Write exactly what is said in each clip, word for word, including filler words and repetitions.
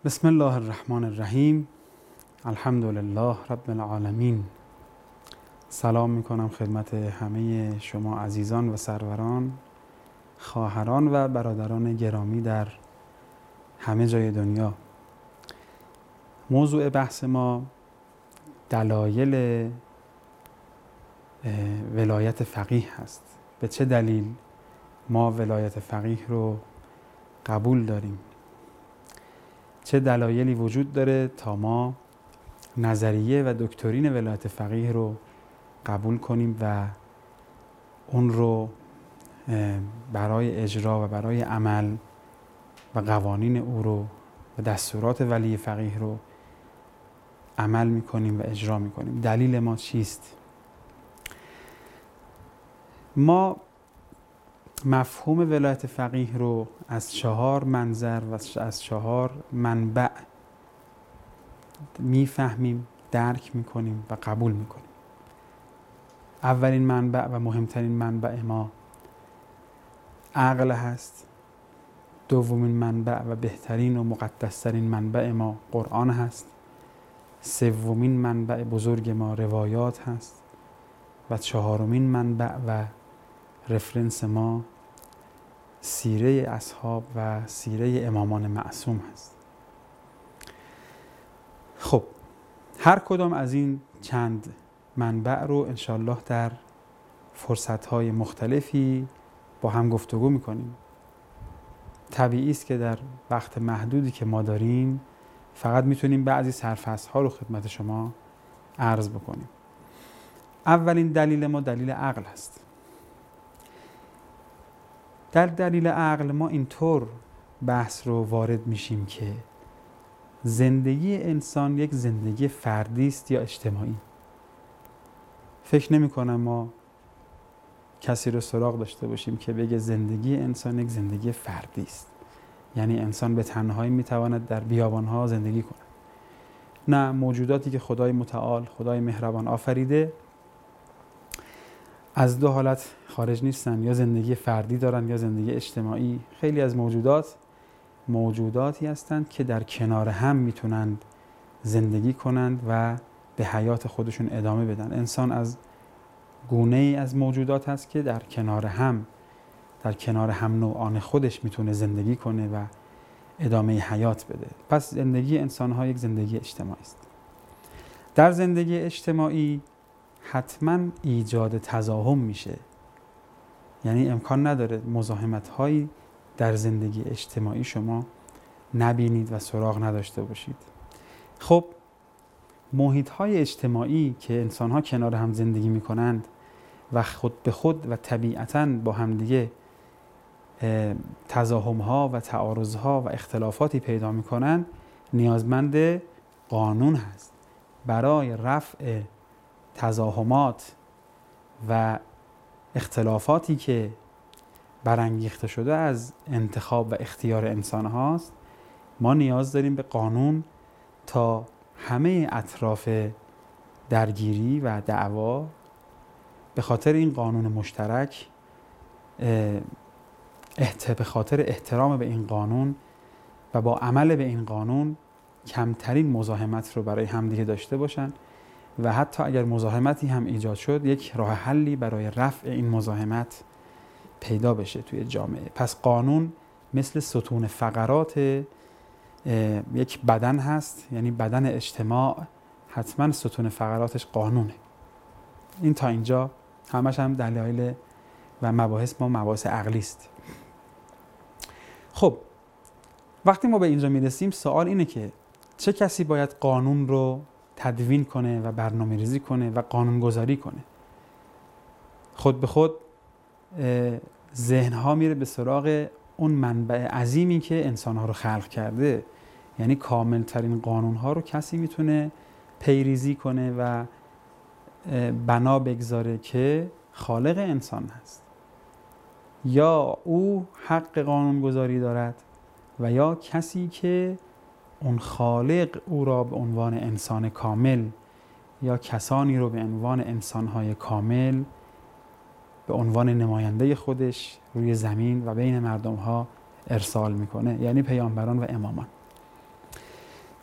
بسم الله الرحمن الرحیم. الحمدلله رب العالمین. سلام میکنم خدمت همه شما عزیزان و سروران، خواهران و برادران گرامی در همه جای دنیا. موضوع بحث ما دلایل ولایت فقیه هست. به چه دلیل ما ولایت فقیه رو قبول داریم؟ چه دلایلی وجود داره تا ما نظریه و دکترین ولایت فقیه رو قبول کنیم و اون رو برای اجرا و برای عمل و قوانین او رو و دستورات ولی فقیه رو عمل میکنیم و اجرا میکنیم. دلیل ما چیست؟ ما مفهوم ولایت فقیه رو از چهار منظر و از چهار منبع میفهمیم، درک میکنیم و قبول میکنیم. اولین منبع و مهمترین منبع ما عقل هست. دومین منبع و بهترین و مقدسترین منبع ما قرآن هست. سومین منبع بزرگ ما روایات هست و چهارمین منبع و رفرنس ما سیره اصحاب و سیره امامان معصوم هست. خب هر کدام از این چند منبع رو انشالله در فرصت‌های مختلفی با هم گفتگو می‌کنیم. طبیعی است که در وقت محدودی که ما داریم فقط میتونیم بعضی سرفصل‌ها رو خدمت شما عرض بکنیم. اولین دلیل ما دلیل عقل هست. در دلیل عقل ما اینطور بحث رو وارد میشیم که زندگی انسان یک زندگی فردی است یا اجتماعی. فکر نمی کنم ما کسی رو سراغ داشته باشیم که بگه زندگی انسان یک زندگی فردی است، یعنی انسان به تنهایی میتواند در بیابانها زندگی کند. نه، موجوداتی که خدای متعال، خدای مهربان آفریده از دو حالت خارج نیستن، یا زندگی فردی دارن یا زندگی اجتماعی. خیلی از موجودات موجوداتی هستند که در کنار هم میتونند زندگی کنند و به حیات خودشون ادامه بدن. انسان از گونه ای از موجودات هست که در کنار هم در کنار هم نوعان خودش میتونه زندگی کنه و ادامه حیات بده. پس زندگی انسان ها یک زندگی اجتماعی است. در زندگی اجتماعی حتما ایجاد تزاحم میشه، یعنی امکان نداره مزاحمت هایی در زندگی اجتماعی شما نبینید و سراغ نداشته باشید. خب محیط های اجتماعی که انسان ها کنار هم زندگی میکنند و خود به خود و طبیعتاً با همدیگه تزاحم ها و تعارض ها و اختلافاتی پیدا میکنند، نیازمند قانون هست برای رفع تزاحمات و اختلافاتی که برانگیخته شده از انتخاب و اختیار انسان هاست. ما نیاز داریم به قانون تا همه اطراف درگیری و دعوا به خاطر این قانون مشترک، به خاطر احترام به این قانون و با عمل به این قانون کمترین مزاحمت رو برای همدیگه داشته باشن و حتی اگر مزاحمتی هم ایجاد شد یک راه حلی برای رفع این مزاحمت پیدا بشه توی جامعه. پس قانون مثل ستون فقرات یک بدن هست، یعنی بدن اجتماع حتما ستون فقراتش قانونه. این تا اینجا همش هم دلایل و مباحث ما مباحث عقلی است. خب وقتی ما به اینجا میرسیم سوال اینه که چه کسی باید قانون رو تدوین کنه و برنامه ریزی کنه و قانون گذاری کنه؟ خود به خود ذهن ها میره به سراغ اون منبع عظیمی که انسان ها رو خلق کرده. یعنی کامل ترین قانون ها رو کسی میتونه پیریزی کنه و بنا بگذاره که خالق انسان هست. یا او حق قانون گذاری دارد و یا کسی که اون خالق او را به عنوان انسان کامل یا کسانی رو به عنوان انسان‌های کامل به عنوان نماینده خودش روی زمین و بین مردم‌ها ارسال میکنه، یعنی پیامبران و امامان.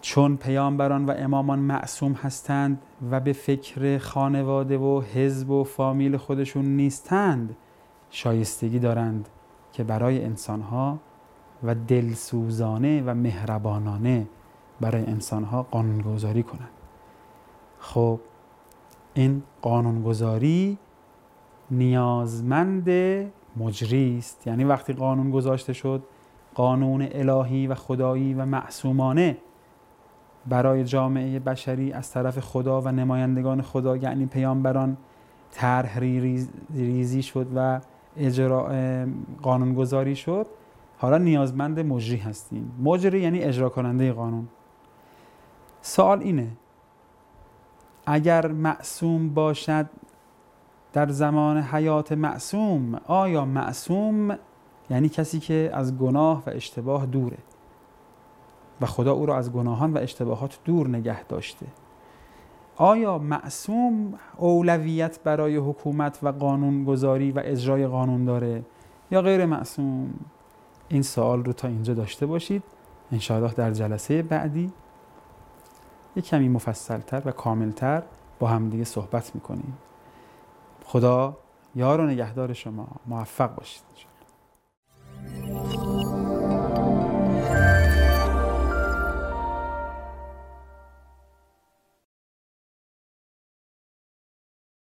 چون پیامبران و امامان معصوم هستند و به فکر خانواده و حزب و فامیل خودشون نیستند، شایستگی دارند که برای انسانها و دلسوزانه و مهربانانه برای انسانها قانونگذاری کنند. خب این قانونگذاری نیازمند مجری است. یعنی وقتی قانون گذاشته شد، قانون الهی و خدایی و معصومانه برای جامعه بشری از طرف خدا و نمایندگان خدا یعنی پیامبران طرح ریزی شد و اجرا قانونگذاری شد، حالا نیازمند مجری هستیم. مجری یعنی اجرا کننده قانون. سوال اینه اگر معصوم باشد در زمان حیات معصوم، آیا معصوم یعنی کسی که از گناه و اشتباه دوره و خدا او را از گناهان و اشتباهات دور نگه داشته، آیا معصوم اولویت برای حکومت و قانونگذاری و اجرای قانون داره یا غیر معصوم؟ این سوال رو تا اینجا داشته باشید. انشاءالله در جلسه بعدی یک کمی مفصل‌تر و کاملتر با هم دیگه صحبت میکنیم. خدا یار و نگهدار شما. موفق باشید.